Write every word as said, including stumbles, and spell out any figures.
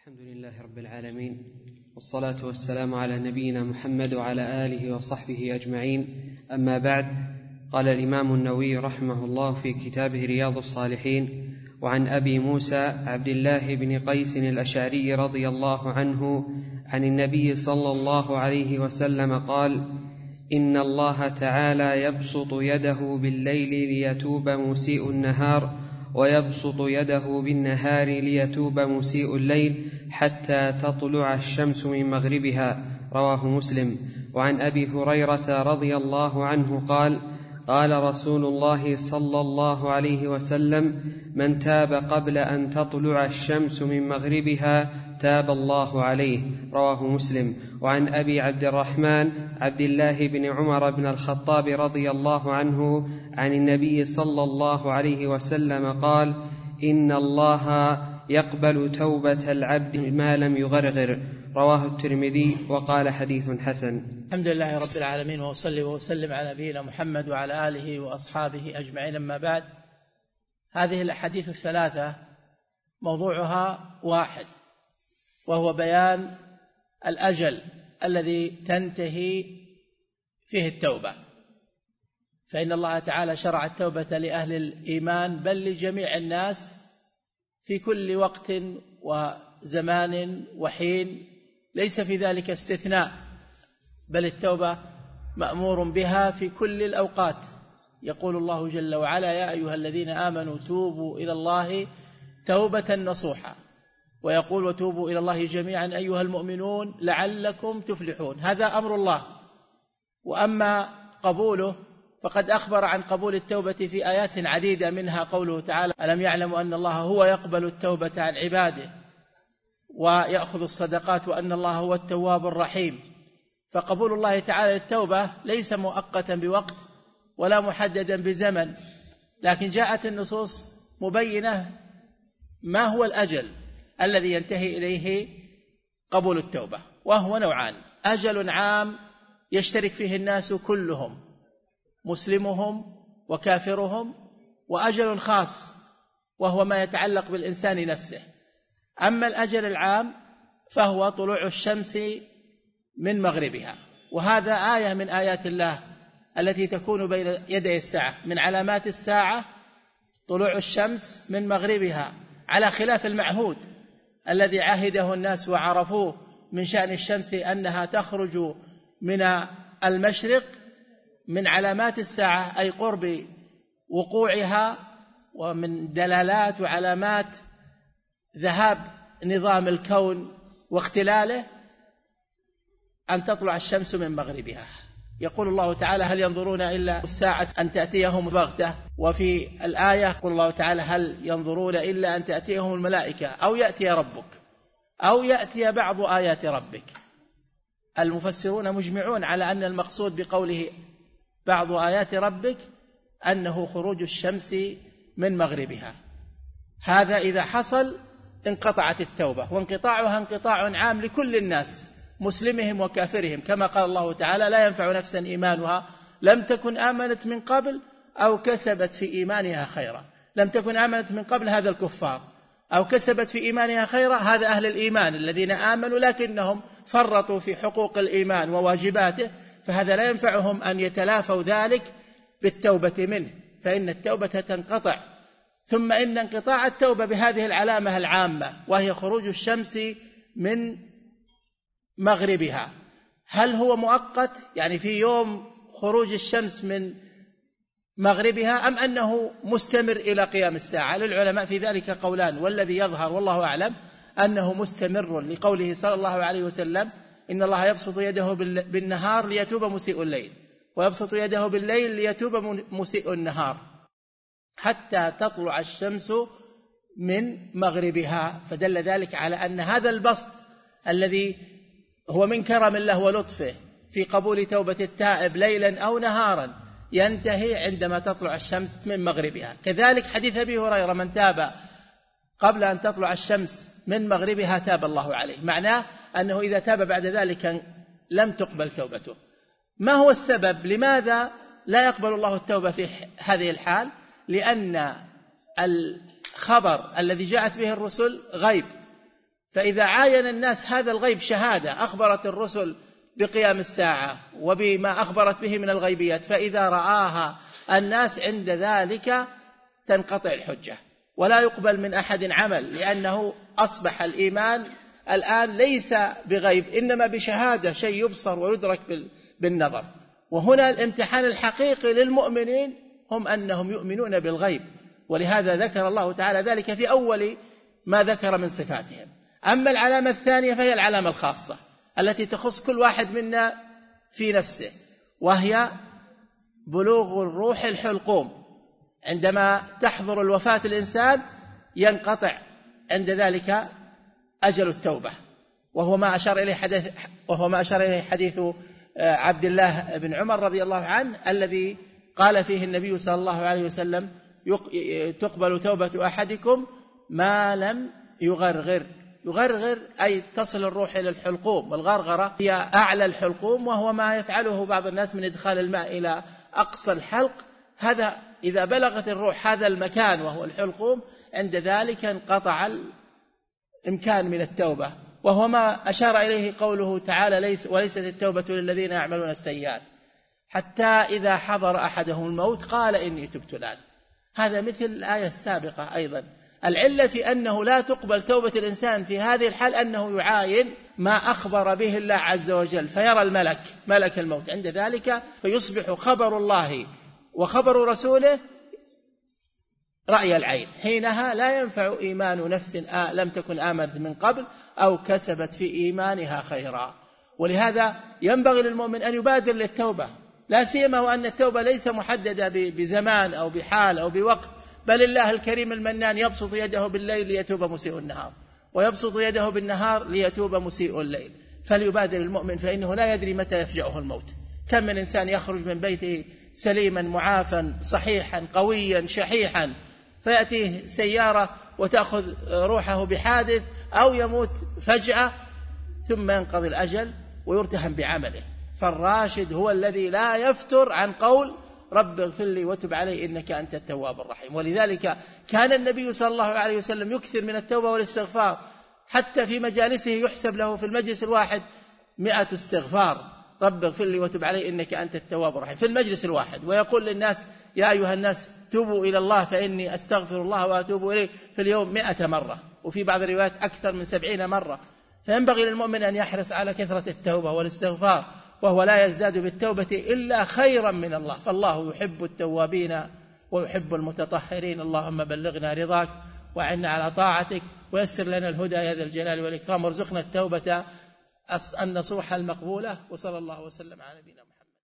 الحمد لله رب العالمين، والصلاة والسلام على نبينا محمد وعلى آله وصحبه أجمعين. أما بعد، قال الإمام النووي رحمه الله في كتابه رياض الصالحين: وعن أبي موسى عبد الله بن قيس الأشعري رضي الله عنه عن النبي صلى الله عليه وسلم قال: إن الله تعالى يبسط يده بالليل ليتوب مسيء النهار، ويبسط يده بالنهار ليتوب مسيء الليل حتى تطلع الشمس من مغربها. رواه مسلم. وعن أبي هريرة رضي الله عنه قال: قال رسول الله صلى الله عليه وسلم: من تاب قبل أن تطلع الشمس من مغربها تاب الله عليه. رواه مسلم. وعن أبي عبد الرحمن عبد الله بن عمر بن الخطاب رضي الله عنه عن النبي صلى الله عليه وسلم قال: إن الله يقبل توبة العبد ما لم يغرغر. رواه الترمذي وقال حديث حسن. الحمد لله رب العالمين، وأصلي وأسلم على نبينا محمد وعلى آله وأصحابه أجمعين. أما بعد، هذه الأحاديث الثلاثة موضوعها واحد، وهو بيان الأجل الذي تنتهي فيه التوبة. فإن الله تعالى شرع التوبة لأهل الإيمان بل لجميع الناس في كل وقت وزمان وحين، ليس في ذلك استثناء، بل التوبة مأمور بها في كل الأوقات. يقول الله جل وعلا: يا أيها الذين آمنوا توبوا إلى الله توبة نصوحا، ويقول: وتوبوا إلى الله جميعا أيها المؤمنون لعلكم تفلحون. هذا أمر الله. وأما قبوله فقد أخبر عن قبول التوبة في آيات عديدة، منها قوله تعالى: ألم يعلموا أن الله هو يقبل التوبة عن عباده ويأخذ الصدقات وأن الله هو التواب الرحيم. فقبول الله تعالى للتوبة ليس مؤقتا بوقت ولا محددا بزمن، لكن جاءت النصوص مبينة ما هو الأجل الذي ينتهي إليه قبول التوبة، وهو نوعان: أجل عام يشترك فيه الناس كلهم، مسلمهم وكافرهم، وأجل خاص وهو ما يتعلق بالإنسان نفسه. أما الأجل العام فهو طلوع الشمس من مغربها، وهذا آية من آيات الله التي تكون بين يدي الساعة. من علامات الساعة طلوع الشمس من مغربها، على خلاف المعهود الذي عهده الناس وعرفوه من شأن الشمس أنها تخرج من المشرق. من علامات الساعة أي قرب وقوعها، ومن دلالات وعلامات ذهاب نظام الكون واختلاله أن تطلع الشمس من مغربها. يقول الله تعالى: هل ينظرون إلا الساعة أن تأتيهم بغتة. وفي الآية يقول الله تعالى: هل ينظرون إلا أن تأتيهم الملائكة أو يأتي ربك أو يأتي بعض آيات ربك. المفسرون مجمعون على أن المقصود بقوله بعض آيات ربك أنه خروج الشمس من مغربها. هذا إذا حصل انقطعت التوبة، وانقطاعها انقطاع عام لكل الناس، مسلمهم وكافرهم، كما قال الله تعالى: لا ينفع نفسا إيمانها لم تكن آمنت من قبل أو كسبت في إيمانها خيرا. لم تكن آمنت من قبل هذا الكفار، أو كسبت في إيمانها خيرا هذا أهل الإيمان الذين آمنوا لكنهم فرطوا في حقوق الإيمان وواجباته، فهذا لا ينفعهم أن يتلافوا ذلك بالتوبة منه، فإن التوبة تنقطع. ثم إن انقطاع التوبة بهذه العلامة العامة وهي خروج الشمس من مغربها، هل هو مؤقت يعني في يوم خروج الشمس من مغربها، أم أنه مستمر إلى قيام الساعة؟ للعلماء في ذلك قولان، والذي يظهر والله أعلم أنه مستمر، لقوله صلى الله عليه وسلم: إن الله يبسط يده بالنهار ليتوب مسيء الليل، ويبسط يده بالليل ليتوب مسيء النهار، حتى تطلع الشمس من مغربها. فدل ذلك على أن هذا البسط الذي هو من كرم الله ولطفه في قبول توبة التائب ليلا أو نهارا ينتهي عندما تطلع الشمس من مغربها. كذلك حديث أبي هريرة: من تاب قبل أن تطلع الشمس من مغربها تاب الله عليه. معناه أنه إذا تاب بعد ذلك لم تقبل توبته. ما هو السبب؟ لماذا لا يقبل الله التوبة في هذه الحال؟ لأن الخبر الذي جاءت به الرسل غيب، فإذا عاين الناس هذا الغيب شهادة، أخبرت الرسل بقيام الساعة وبما أخبرت به من الغيبيات، فإذا رآها الناس عند ذلك تنقطع الحجة ولا يقبل من أحد عمل، لأنه أصبح الإيمان الآن ليس بغيب إنما بشهادة، شيء يبصر ويدرك بالنظر. وهنا الامتحان الحقيقي للمؤمنين هم أنهم يؤمنون بالغيب، ولهذا ذكر الله تعالى ذلك في أول ما ذكر من صفاتهم. أما العلامة الثانية فهي العلامة الخاصة التي تخص كل واحد منا في نفسه، وهي بلوغ الروح الحلقوم. عندما تحضر الوفاة الإنسان ينقطع عند ذلك أجل التوبة، وهو ما أشار إليه حديث وهو ما أشار إليه حديث عبد الله بن عمر رضي الله عنه الذي قال فيه النبي صلى الله عليه وسلم: تقبل توبة أحدكم ما لم يغرغر. يغرغر أي تصل الروح إلى الحلقوم، والغرغرة هي أعلى الحلقوم، وهو ما يفعله بعض الناس من إدخال الماء إلى أقصى الحلق. هذا إذا بلغت الروح هذا المكان وهو الحلقوم، عند ذلك انقطع الإمكان من التوبة، وهو ما أشار إليه قوله تعالى: ليس وليست التوبة للذين يعملون السيئات حتى إذا حضر أحدهم الموت قال إني تبت الآن. هذا مثل الآية السابقة أيضا. العلة في أنه لا تقبل توبة الإنسان في هذه الحال أنه يعاين ما أخبر به الله عز وجل، فيرى الملك ملك الموت عند ذلك، فيصبح خبر الله وخبر رسوله رأي العين. حينها لا ينفع إيمان نفس آه لم تكن آمنت من قبل أو كسبت في إيمانها خيرا. ولهذا ينبغي للمؤمن أن يبادر للتوبة، لا سيما وأن التوبة ليس محددة بزمان أو بحال أو بوقت، بل الله الكريم المنان يبسط يده بالليل ليتوب مسيء النهار، ويبسط يده بالنهار ليتوب مسيء الليل. فليبادر المؤمن فإنه لا يدري متى يفجأه الموت. كم من إنسان يخرج من بيته سليما معافا صحيحا قويا شحيحا، فيأتيه سيارة وتأخذ روحه بحادث أو يموت فجأة، ثم ينقضي الأجل ويرتهن بعمله. فالراشد هو الذي لا يفتر عن قول رب اغفر لي وتب علي إنك أنت التواب الرحيم. ولذلك كان النبي صلى الله عليه وسلم يكثر من التوبة والاستغفار، حتى في مجالسه يحسب له في المجلس الواحد مئة استغفار: رب اغفر لي وتب علي إنك أنت التواب الرحيم، في المجلس الواحد. ويقول للناس: يا أيها الناس توبوا إلى الله فإني أستغفر الله وأتوب إليه في اليوم مئة مرة، وفي بعض الروايات أكثر من سبعين مرة. فينبغي للمؤمن أن يحرص على كثرة التوبة والاستغفار، وهو لا يزداد بالتوبة إلا خيرا من الله، فالله يحب التوابين ويحب المتطهرين. اللهم بلغنا رضاك وعنا على طاعتك، ويسر لنا الهدى يا ذا الجلال والإكرام، وارزقنا التوبة النصوح المقبولة. وصلى الله وسلم على نبينا محمد.